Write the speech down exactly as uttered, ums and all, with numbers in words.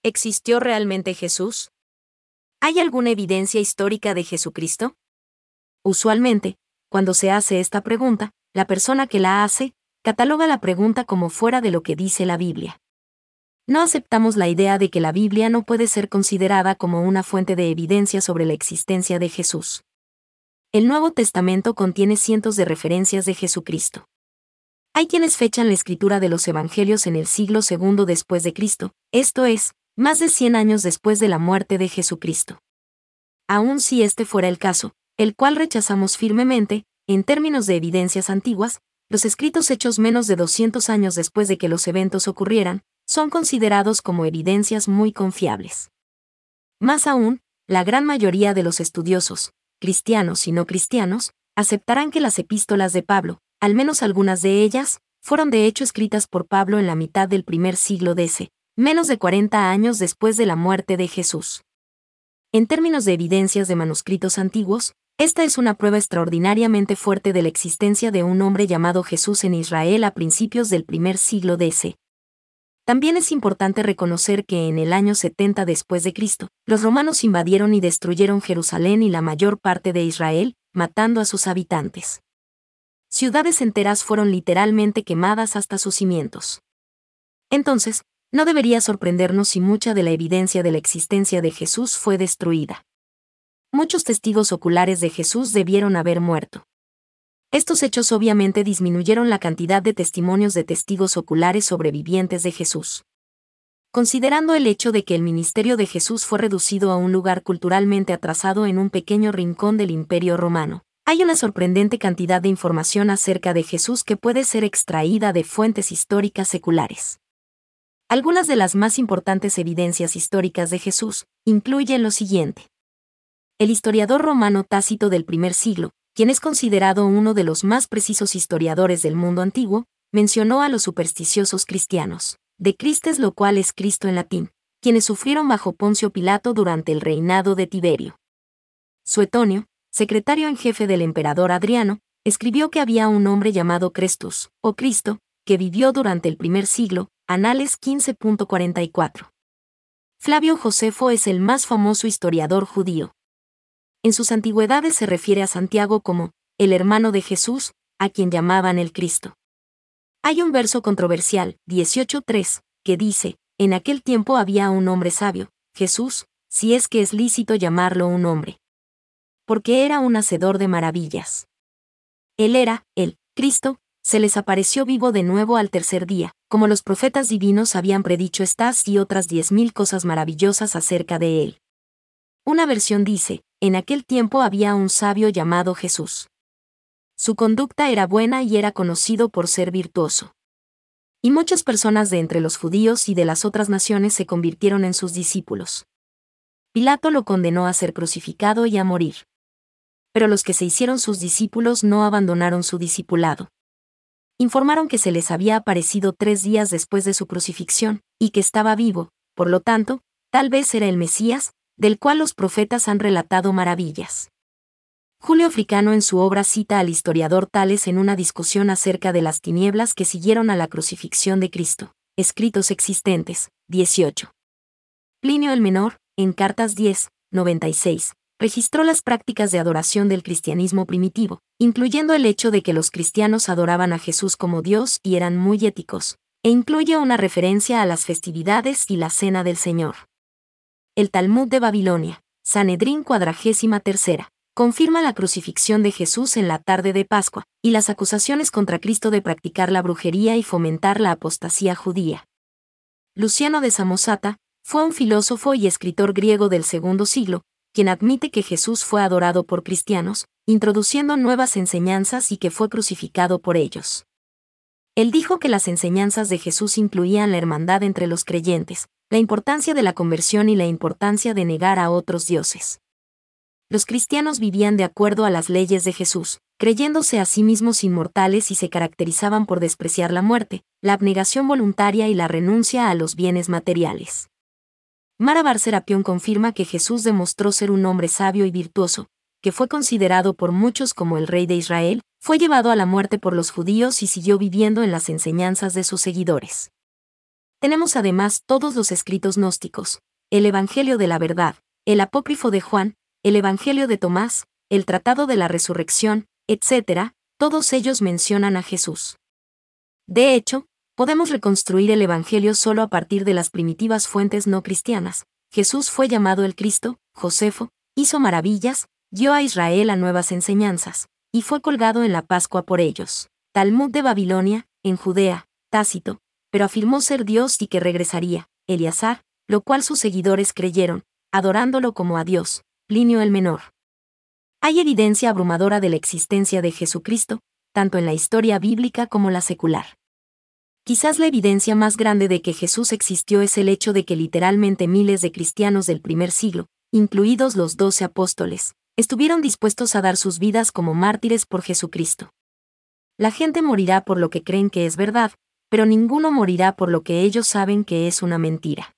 ¿Existió realmente Jesús? ¿Hay alguna evidencia histórica de Jesucristo? Usualmente, cuando se hace esta pregunta, la persona que la hace, cataloga la pregunta como fuera de lo que dice la Biblia. No aceptamos la idea de que la Biblia no puede ser considerada como una fuente de evidencia sobre la existencia de Jesús. El Nuevo Testamento contiene cientos de referencias de Jesucristo. Hay quienes fechan la escritura de los Evangelios en el siglo segundo después de Cristo, esto es, más de cien años después de la muerte de Jesucristo. Aun si este fuera el caso, el cual rechazamos firmemente, en términos de evidencias antiguas, los escritos hechos menos de doscientos años después de que los eventos ocurrieran, son considerados como evidencias muy confiables. Más aún, la gran mayoría de los estudiosos, cristianos y no cristianos, aceptarán que las epístolas de Pablo, al menos algunas de ellas, fueron de hecho escritas por Pablo en la mitad del primer siglo D C, menos de cuarenta años después de la muerte de Jesús. En términos de evidencias de manuscritos antiguos, esta es una prueba extraordinariamente fuerte de la existencia de un hombre llamado Jesús en Israel a principios del primer siglo D C. También es importante reconocer que en el año setenta después de Cristo, los romanos invadieron y destruyeron Jerusalén y la mayor parte de Israel, matando a sus habitantes. Ciudades enteras fueron literalmente quemadas hasta sus cimientos. Entonces, no debería sorprendernos si mucha de la evidencia de la existencia de Jesús fue destruida. Muchos testigos oculares de Jesús debieron haber muerto. Estos hechos obviamente disminuyeron la cantidad de testimonios de testigos oculares sobrevivientes de Jesús. Considerando el hecho de que el ministerio de Jesús fue reducido a un lugar culturalmente atrasado en un pequeño rincón del Imperio Romano, hay una sorprendente cantidad de información acerca de Jesús que puede ser extraída de fuentes históricas seculares. Algunas de las más importantes evidencias históricas de Jesús incluyen lo siguiente. El historiador romano Tácito del primer siglo, quien es considerado uno de los más precisos historiadores del mundo antiguo, mencionó a los supersticiosos cristianos, de Cristes, lo cual es Cristo en latín, quienes sufrieron bajo Poncio Pilato durante el reinado de Tiberio. Suetonio, secretario en jefe del emperador Adriano, escribió que había un hombre llamado Crestus, o Cristo, que vivió durante el primer siglo, Anales quince punto cuarenta y cuatro. Flavio Josefo es el más famoso historiador judío. En sus antigüedades se refiere a Santiago como el hermano de Jesús, a quien llamaban el Cristo. Hay un verso controversial, dieciocho tres, que dice, en aquel tiempo había un hombre sabio, Jesús, si es que es lícito llamarlo un hombre. Porque era un hacedor de maravillas. Él era, el Cristo, se les apareció vivo de nuevo al tercer día, como los profetas divinos habían predicho estas y otras diez mil cosas maravillosas acerca de él. Una versión dice, en aquel tiempo había un sabio llamado Jesús. Su conducta era buena y era conocido por ser virtuoso. Y muchas personas de entre los judíos y de las otras naciones se convirtieron en sus discípulos. Pilato lo condenó a ser crucificado y a morir. Pero los que se hicieron sus discípulos no abandonaron su discipulado. Informaron que se les había aparecido tres días después de su crucifixión, y que estaba vivo, por lo tanto, tal vez era el Mesías, del cual los profetas han relatado maravillas. Julio Africano en su obra cita al historiador Tales en una discusión acerca de las tinieblas que siguieron a la crucifixión de Cristo, escritos existentes, dieciocho. Plinio el Menor, en Cartas diez, noventa y seis, registró las prácticas de adoración del cristianismo primitivo, incluyendo el hecho de que los cristianos adoraban a Jesús como Dios y eran muy éticos, e incluye una referencia a las festividades y la Cena del Señor. El Talmud de Babilonia, Sanedrín cuadragésima tercera, confirma la crucifixión de Jesús en la tarde de Pascua, y las acusaciones contra Cristo de practicar la brujería y fomentar la apostasía judía. Luciano de Samosata fue un filósofo y escritor griego del segundo siglo, quien admite que Jesús fue adorado por cristianos, introduciendo nuevas enseñanzas y que fue crucificado por ellos. Él dijo que las enseñanzas de Jesús incluían la hermandad entre los creyentes, la importancia de la conversión y la importancia de negar a otros dioses. Los cristianos vivían de acuerdo a las leyes de Jesús, creyéndose a sí mismos inmortales y se caracterizaban por despreciar la muerte, la abnegación voluntaria y la renuncia a los bienes materiales. Mara Bar Serapión confirma que Jesús demostró ser un hombre sabio y virtuoso, que fue considerado por muchos como el rey de Israel, fue llevado a la muerte por los judíos y siguió viviendo en las enseñanzas de sus seguidores. Tenemos además todos los escritos gnósticos, el Evangelio de la Verdad, el Apócrifo de Juan, el Evangelio de Tomás, el Tratado de la Resurrección, etcétera, todos ellos mencionan a Jesús. De hecho, podemos reconstruir el Evangelio solo a partir de las primitivas fuentes no cristianas. Jesús fue llamado el Cristo, Josefo, hizo maravillas, dio a Israel a nuevas enseñanzas, y fue colgado en la Pascua por ellos. Talmud de Babilonia, en Judea, Tácito, pero afirmó ser Dios y que regresaría, Eleazar, lo cual sus seguidores creyeron, adorándolo como a Dios, Plinio el Menor. Hay evidencia abrumadora de la existencia de Jesucristo, tanto en la historia bíblica como la secular. Quizás la evidencia más grande de que Jesús existió es el hecho de que literalmente miles de cristianos del primer siglo, incluidos los doce apóstoles, estuvieron dispuestos a dar sus vidas como mártires por Jesucristo. La gente morirá por lo que creen que es verdad, pero ninguno morirá por lo que ellos saben que es una mentira.